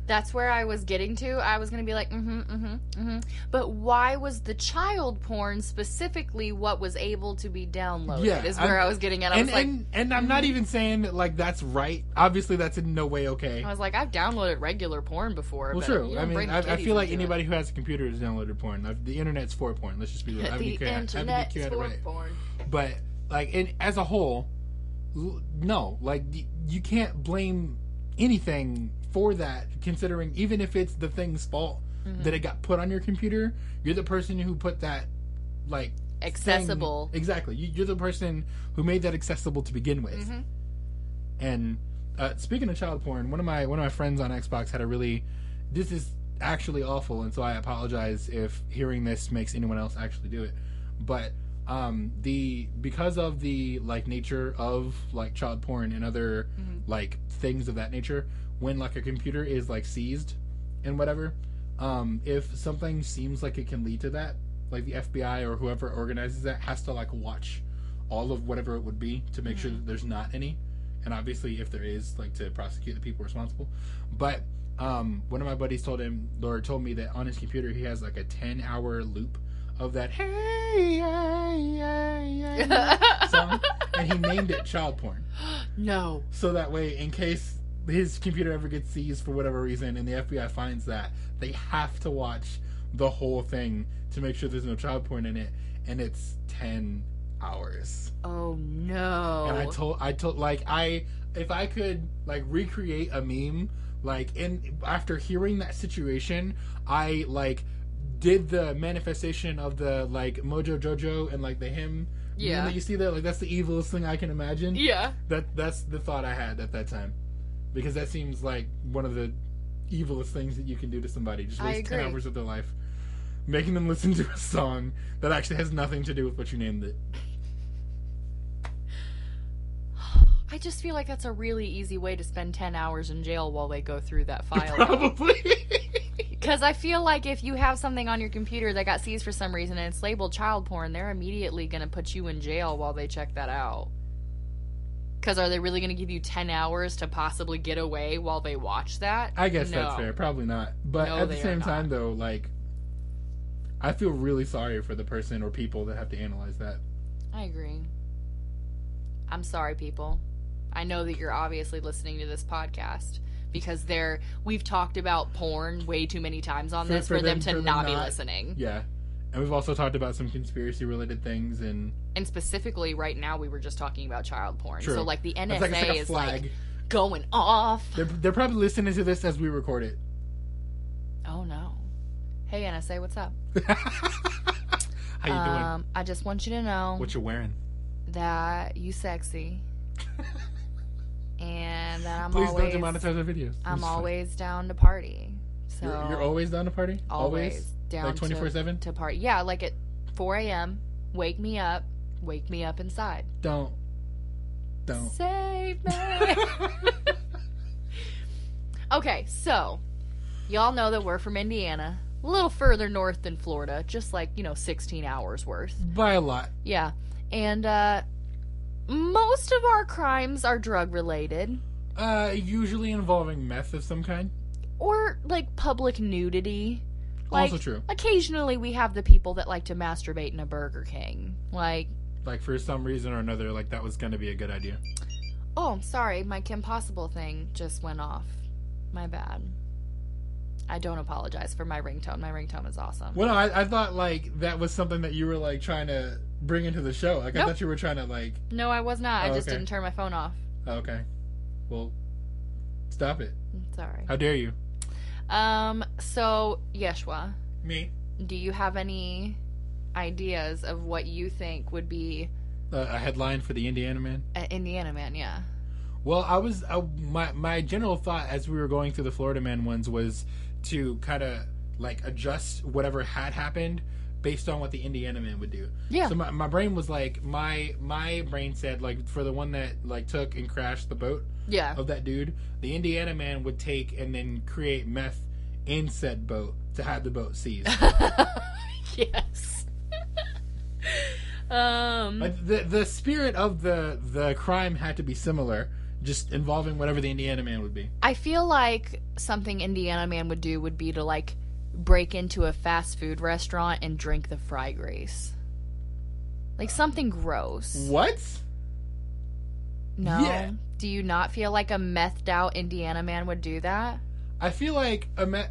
That's where I was getting to. I was going to be like, But why was the child porn specifically what was able to be downloaded? Yeah, is where I was getting at. I was like, and I'm not even saying that, like, that's right. Obviously, that's in no way okay. I was like, I've downloaded regular porn before. Well, but true. you I don't mean, bring the I kiddies feel like into anybody who has a computer has downloaded porn. The internet's for porn. Let's just be real. the internet's for porn. But, like, as a whole, no. Like, you can't blame anything for that, considering even if it's the thing's fault that it got put on your computer, you're the person who put that, like, accessible. Exactly. You're the person who made that accessible to begin with. And speaking of child porn, one of my friends on Xbox had a really, this is actually awful, and so I apologize if hearing this makes anyone else actually do it. But because of the, like, nature of, like, child porn and other like things of that nature, when, like, a computer is, like, seized and whatever, if something seems like it can lead to that, like, the FBI or whoever organizes that has to, like, watch all of whatever it would be to make sure that there's not any, and obviously if there is, like, to prosecute the people responsible. But one of my buddies told me that on his computer he has, like, a 10-hour loop of that hey song, and he named it child porn. No. So that way, in case his computer ever gets seized for whatever reason and the FBI finds that, they have to watch the whole thing to make sure there's no child porn in it, and it's 10 hours. Oh no. And I told like, if I could, like, recreate a meme, like, after hearing that situation, I, like, did the manifestation of the, like, Mojo Jojo and, like, the hymn meme that you see there. Like, that's the evilest thing I can imagine. Yeah. That's the thought I had at that time, because that seems like one of the evilest things that you can do to somebody. Just waste 10 hours of their life making them listen to a song that actually has nothing to do with what you named it. I just feel like that's a really easy way to spend 10 hours in jail while they go through that file. Probably. Because I feel like if you have something on your computer that got seized for some reason and it's labeled child porn, they're immediately going to put you in jail while they check that out. Because are they really going to give you 10 hours to possibly get away while they watch that? I guess that's fair. Probably not. But at the same time, though, like, I feel really sorry for the person or people that have to analyze that. I agree. I'm sorry, people. I know that you're obviously listening to this podcast because we've talked about porn way too many times on this for them to not be listening. Yeah. And we've also talked about some conspiracy-related things, and specifically right now we were just talking about child porn. True. So, like, the NSA is like going off. They're probably listening to this as we record it. Oh no! Hey NSA, what's up? How you doing? I just want you to know what you're wearing. That you sexy. And that I'm Please always... don't demonetize our videos. I'm always down to party. So You're always down to party? Always down, like 24/7? To party. Yeah, like at 4 a.m. Wake me up inside. Don't. Save me. Okay, so y'all know that we're from Indiana, a little further north than Florida, just like, 16 hours worth. By a lot. Yeah. And most of our crimes are drug related. Usually involving meth of some kind. Or, like, public nudity. Like, also true. Occasionally we have the people that like to masturbate in a Burger King. Like, for some reason or another, like, that was going to be a good idea. Oh, I'm sorry. My Kim Possible thing just went off. My bad. I don't apologize for my ringtone. My ringtone is awesome. Well, no, I thought, like, that was something that you were, like, trying to bring into the show. Like, nope. I thought you were trying to, like... No, I was not. I just didn't turn my phone off. Oh, okay. Well, stop it. Sorry. How dare you? So, Yeshua. Me? Do you have any ideas of what you think would be... a headline for the Indiana Man? Indiana Man, yeah. Well, my general thought as we were going through the Florida Man ones was to kind of, like, adjust whatever had happened based on what the Indiana Man would do. Yeah. So my brain was like, my brain said, like, for the one that, like, took and crashed the boat of that dude, the Indiana Man would take and then create meth in said boat to have the boat seized. Yes. Like, the spirit of the crime had to be similar just involving whatever the Indiana Man would be. I feel like something Indiana Man would do would be to, like, break into a fast food restaurant and drink the fry grease. Like, something gross. What? No? Yeah. Do you not feel like a methed out Indiana Man would do that? I feel like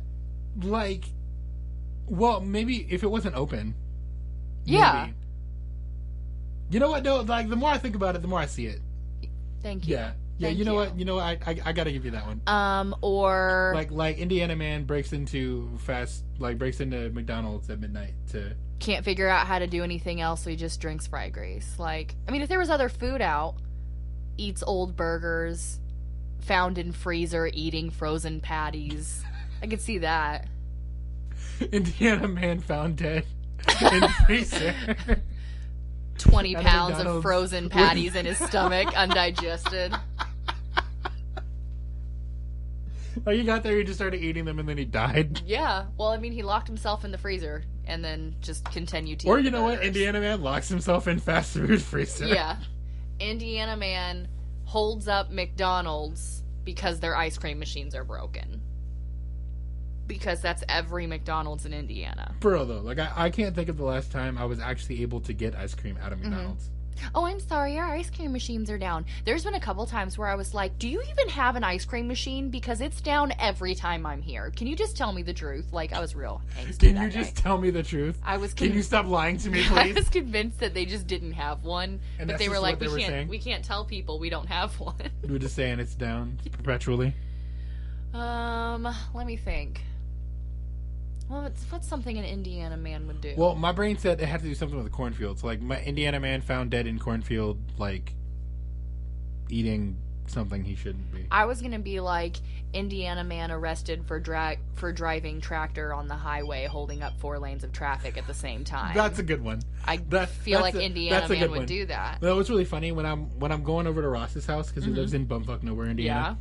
well, maybe if it wasn't open. Yeah. Maybe. You know what, though? Like, the more I think about it, the more I see it. Thank you. Yeah. Thank you know what? You know what? I gotta give you that one. Or... Like Indiana Man breaks into McDonald's at midnight to... Can't figure out how to do anything else, so he just drinks fry grease. Like, I mean, if there was other food out, eats old burgers, found in freezer, eating frozen patties, I could see that. Indiana Man found dead in freezer. 20 At pounds of McDonald's. frozen patties in his stomach, undigested. Like, he got there, he just started eating them, and then he died. Yeah. Well, I mean, he locked himself in the freezer and then just continued to eat Or, you the know what? burgers. Indiana Man locks himself in fast food freezer. Yeah. Indiana Man holds up McDonald's because their ice cream machines are broken. Because that's every McDonald's in Indiana. For real, though. Like, I can't think of the last time I was actually able to get ice cream out of McDonald's. Oh, I'm sorry, our ice cream machines are down. There's been a couple times where I was like, do you even have an ice cream machine? Because it's down every time I'm here. Can you just tell me the truth? Like, I was real angsty Can that you just tell me the truth? I was Can you stop lying to me, I please? was convinced that they just didn't have one. And But that's they were just like, what they were saying? we can't tell people we don't have one. You were just saying it's down perpetually. Let me think. Well, what's something an Indiana Man would do? Well, my brain said it had to do something with the cornfields. Like, my Indiana Man found dead in cornfield, like, eating something he shouldn't be. I was gonna be like Indiana Man arrested for driving tractor on the highway, holding up 4 lanes of traffic at the same time. That's a good one. I That's feel like Indiana that's a Man good would one. do that. No, it's really funny when I'm going over to Ross's house because he lives in bumfuck nowhere, Indiana.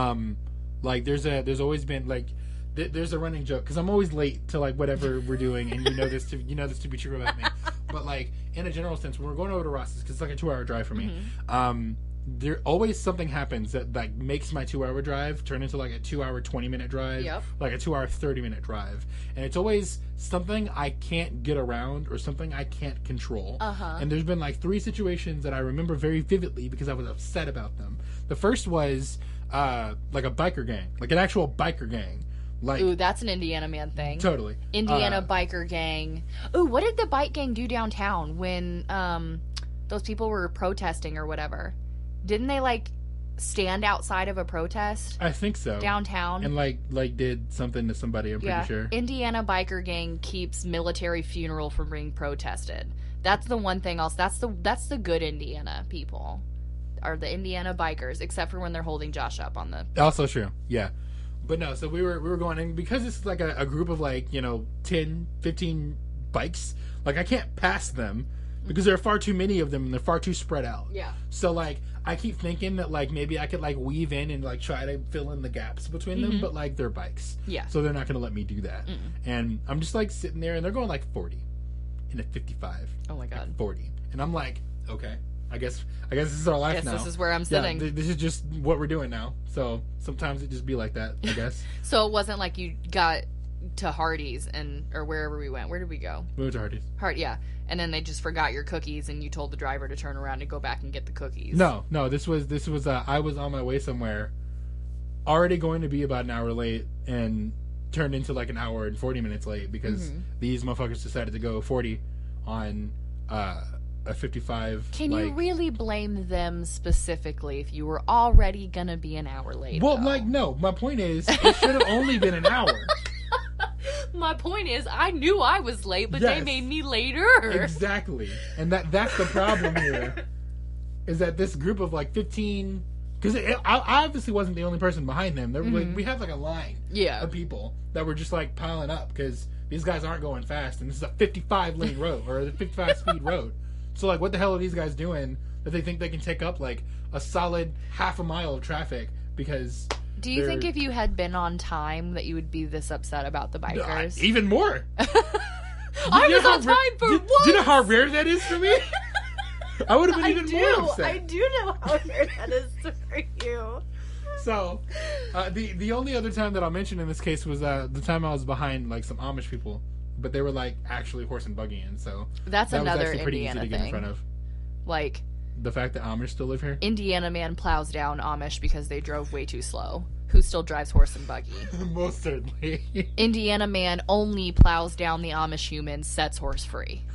Like there's always been like there's a running joke because I'm always late to like whatever we're doing, and you know this to be true about me. But like in a general sense, when we're going over to Ross's, because it's like a 2-hour drive for me, there always something happens that like makes my 2-hour drive turn into like a 2-hour 20-minute drive, like a 2-hour 30-minute drive, and it's always something I can't get around or something I can't control. And there's been like 3 situations that I remember very vividly because I was upset about them. The first was like a biker gang, like an actual biker gang. Like, ooh, that's an Indiana Man thing. Totally. Indiana biker gang. Ooh, what did the bike gang do downtown when those people were protesting or whatever? Didn't they like stand outside of a protest? I think so. Downtown. And like did something to somebody, I'm pretty sure. Indiana biker gang keeps military funeral from being protested. That's the one thing else. That's the good Indiana people. Are the Indiana bikers, except for when they're holding Josh up on the... Also true. Yeah. But no, so we were going, and because it's like a group of like, 10, 15 bikes, like I can't pass them because there are far too many of them and they're far too spread out. Yeah. So like I keep thinking that like maybe I could like weave in and like try to fill in the gaps between them, but like they're bikes. Yeah. So they're not going to let me do that. And I'm just like sitting there and they're going like 40 in a 55. Oh my God. 40. And I'm like, okay, I guess this is our life now. This is where I'm sitting. Yeah, this is just what we're doing now. So sometimes it just be like that, I guess. So it wasn't like you got to Hardee's or wherever we went. Where did we go? We went to Hardee's. Yeah. And then they just forgot your cookies and you told the driver to turn around and go back and get the cookies. No, this was I was on my way somewhere, already going to be about an hour late and turned into like an hour and 40 minutes late because these motherfuckers decided to go 40 on a 55. Can you really blame them specifically if you were already gonna be an hour late? Well, though? like, no. My point is, it should have only been an hour. My point is, I knew I was late, but they made me later. Exactly. And that's the problem here, is that this group of like 15, because I obviously wasn't the only person behind them. There were like, we had like a line of people that were just like piling up because these guys aren't going fast, and this is a 55 lane road or a 55 speed road. So, like, what the hell are these guys doing that they think they can take up, like, a solid half a mile of traffic because... Do you think if you had been on time that you would be this upset about the bikers? Even more. I was on time for what? Do you know how rare that is for me? I would have been even more upset. I do know how hard that is for you. So, the only other time that I'll mention in this case was the time I was behind like some Amish people, but they were like actually horse and buggying. So that's that another was actually pretty Indiana easy to get in thing. front of. Like The fact that Amish still live here. Indiana man plows down Amish because they drove way too slow. Who still drives horse and buggy? Most certainly. Indiana man only plows down the Amish humans, sets horse free.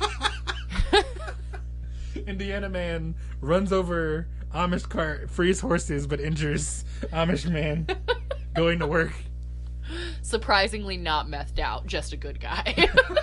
Indiana man runs over Amish cart, frees horses, but injures Amish man going to work. Surprisingly not methed out, just a good guy.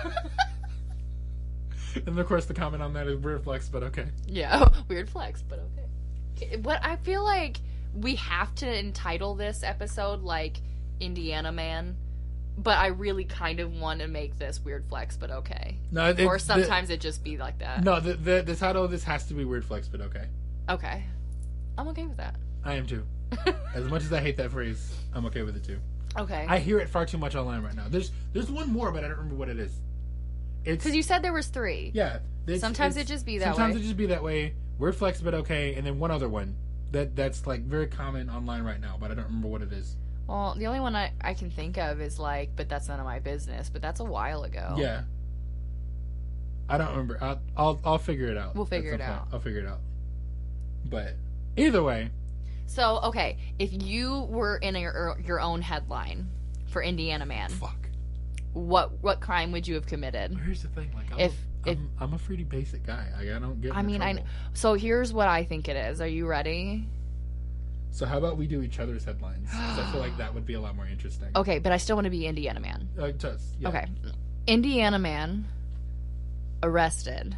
And of course the comment on that is weird flex, but okay. Yeah, weird flex, but okay. But I feel like we have to entitle this episode like Indiana Man, but I really kind of want to make this weird flex, but okay. No, or sometimes it just be like that. No, the title of this has to be weird flex, but okay. Okay. I'm okay with that. I am too. As much as I hate that phrase, I'm okay with it too. Okay. I hear it far too much online right now. There's one more, but I don't remember what it is. It's because you said there was 3. Yeah. Sometimes it just be that way. Sometimes it just be that way. Weird flex, but okay, and then one other one that's like very common online right now, but I don't remember what it is. Well, the only one I can think of is like, but that's none of my business. But that's a while ago. Yeah. I don't remember. I'll figure it out. We'll figure it out. I'll figure it out. But either way. So, okay, if you were in your own headline for Indiana Man, fuck. What crime would you have committed? Here's the thing, like I'm a pretty basic guy. I don't get. So here's what I think it is. Are you ready? So how about we do each other's headlines? Because I feel like that would be a lot more interesting. Okay, but I still want to be Indiana Man. Yeah. Okay, Indiana Man arrested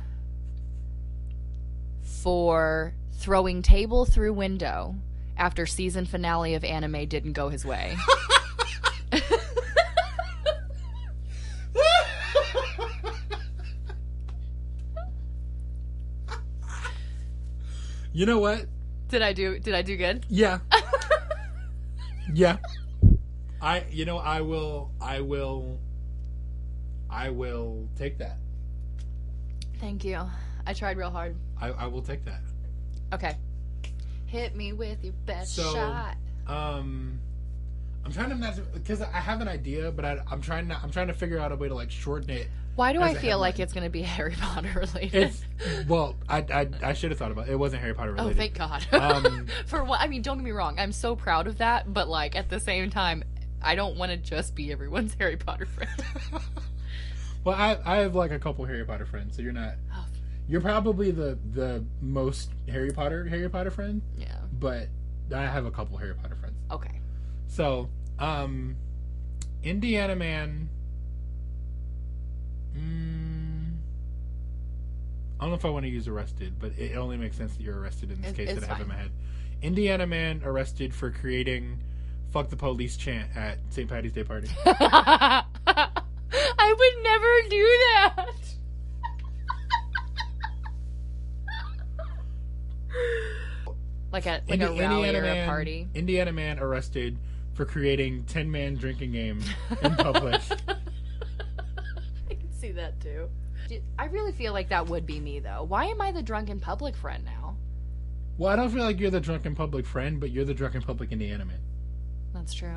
for throwing table through window after season finale of anime didn't go his way. You know what? Did I do good? Yeah. Yeah. I will take that. Thank you. I tried real hard. I will take that. Okay. Hit me with your best shot. I'm trying to imagine, because I have an idea, but I'm trying to figure out a way to like shorten it. Why do I feel like it's going to be Harry Potter related? I should have thought about it. It wasn't Harry Potter related. Oh, thank God. For what? I mean, don't get me wrong. I'm so proud of that, but like at the same time, I don't want to just be everyone's Harry Potter friend. Well, I have like a couple Harry Potter friends, so you're not. Oh. You're probably the most Harry Potter friend. Yeah. But I have a couple Harry Potter friends. Okay. So, Indiana Man. I don't know if I want to use arrested, but it only makes sense that you're arrested in this case that I have in my head. Indiana Man arrested for creating "fuck the police" chant at St. Patty's Day party. I would never do that. like a rally or a party. Indiana Man arrested for creating 10-man drinking game in public. I can see that too. I really feel like that would be me though. Why am I the drunken public friend now? Well, I don't feel like you're the drunken public friend, but you're the drunken public Indiana Man. That's true.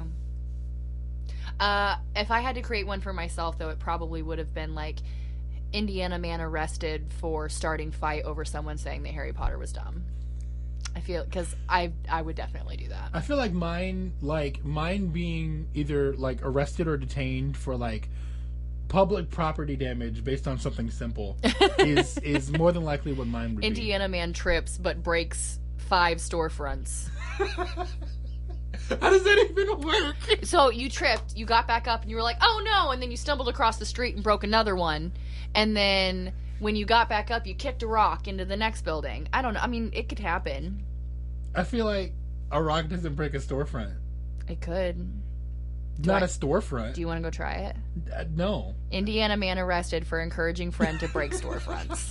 If I had to create one for myself, though, it probably would have been like Indiana Man arrested for starting fight over someone saying that Harry Potter was dumb. I feel because I would definitely do that. I feel like mine being either like arrested or detained for like public property damage based on something simple is more than likely what mine would be. Indiana Man trips but breaks 5 storefronts. How does that even work? So you tripped, you got back up, and you were like, oh no, and then you stumbled across the street and broke another one. And then when you got back up, you kicked a rock into the next building. I don't know. I mean, it could happen. I feel like a rock doesn't break a storefront. It could. Not a storefront. Do you want to go try it? No. Indiana Man arrested for encouraging friend to break storefronts.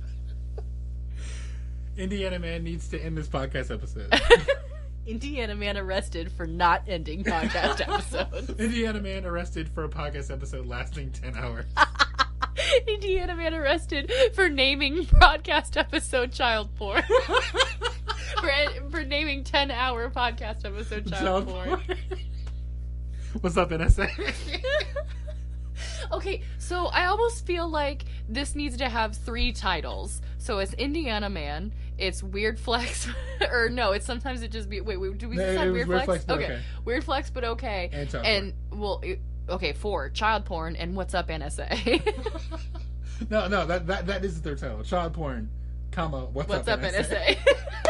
Indiana Man needs to end this podcast episode. Indiana Man arrested for not ending podcast episodes. Indiana Man arrested for a podcast episode lasting 10 hours. Indiana man arrested for naming broadcast episode child porn. for naming 10-hour podcast episode child porn. What's up, NSA? Okay, so I almost feel like this needs to have 3 titles. So it's Indiana Man, it's Weird Flex, or no, it's sometimes it just be, wait, do we decide Weird Flex? Okay. Weird Flex, but okay. And well, okay, 4, child porn, and What's Up, NSA? No, that is the 3rd title. Child porn, comma, What's up, NSA?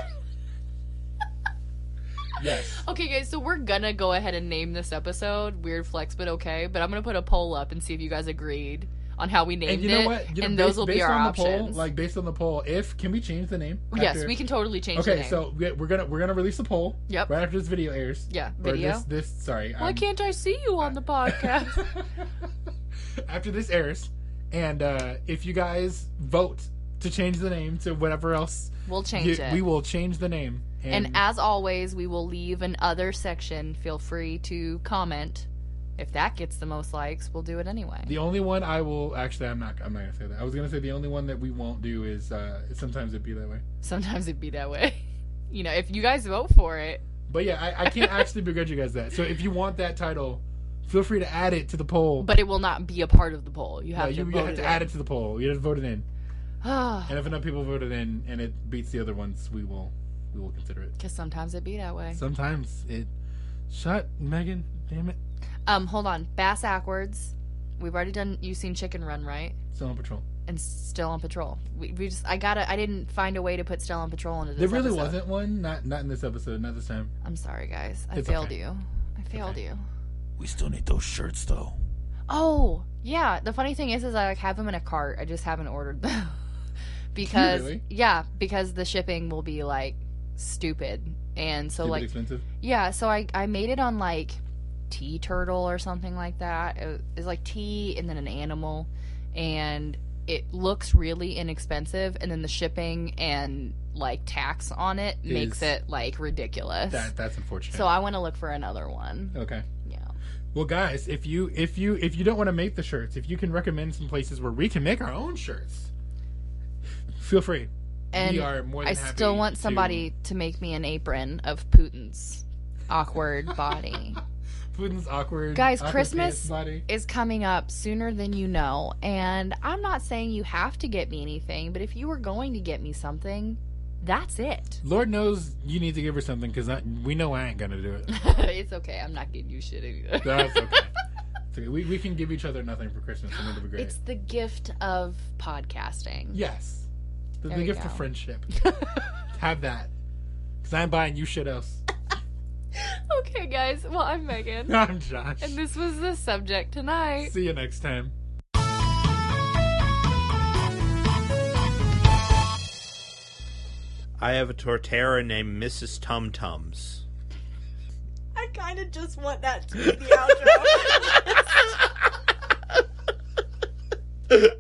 Yes. Okay, guys, so we're gonna go ahead and name this episode Weird Flex, but okay. But I'm gonna put a poll up and see if you guys agreed on how we named and you know it. What? And those will be our options. Poll, based on the poll, can we change the name? Yes, we can totally change the name. Okay, so we're gonna release the poll. Yep. Right after this video airs. Yeah, video. Sorry. Why can't I see you on the podcast? After this airs, and if you guys vote to change the name to whatever else, we'll change it. We will change the name. And as always, we will leave an other section. Feel free to comment. If that gets the most likes, we'll do it anyway. The only one I will actually, I'm not gonna say that. I was gonna say the only one that we won't do is Sometimes It Be That Way. Sometimes It Be That Way. You know, if you guys vote for it. But yeah, I can't actually begrudge you guys that. So if you want that title, feel free to add it to the poll. But it will not be a part of the poll. You have to vote you have to add it to the poll. You have to vote it in. And if enough people vote it in and it beats the other ones, we will consider it. Because sometimes it be that way. Sometimes it. Shut, Megan. Damn it. Hold on. Bass Ackwards. We've already done. You've seen Chicken Run, right? Still on patrol. And Still on Patrol. We just. I didn't find a way to put Still on Patrol into this. There really episode. wasn't one. Not in this episode. Not this time. I'm sorry, guys. I It's failed okay. you. I failed you. We still need those shirts, though. Oh yeah. The funny thing is I have them in a cart. I just haven't ordered them. Because really? Yeah, because the shipping will be like stupid, and so Stupid expensive. Yeah, so I made it on like Tea Turtle or something like that. It was like tea and then an animal, and it looks really inexpensive, and then the shipping and like tax on it makes it like ridiculous. That's unfortunate. So I want to look for another one. Okay. Yeah. Well, guys, if you don't want to make the shirts, if you can recommend some places where we can make our own shirts, feel free. And we are more than happy I still want somebody to make me an apron of Putin's awkward body. Putin's awkward. Guys, awkward Christmas body. is coming up sooner than you know, and I'm not saying you have to get me anything, but if you were going to get me something, that's it. Lord knows you need to give her something because we know I ain't gonna do it. It's okay. I'm not getting you shit either. That's okay. It's okay. We can give each other nothing for Christmas, and it'll be great. It's the gift of podcasting. Yes. The There you gift go. of friendship. Have that. Because I'm buying you shit else. Okay, guys. Well, I'm Megan. I'm Josh. And this was the subject tonight. See you next time. I have a tortera named Mrs. Tum Tums. I kind of just want that to be the outro.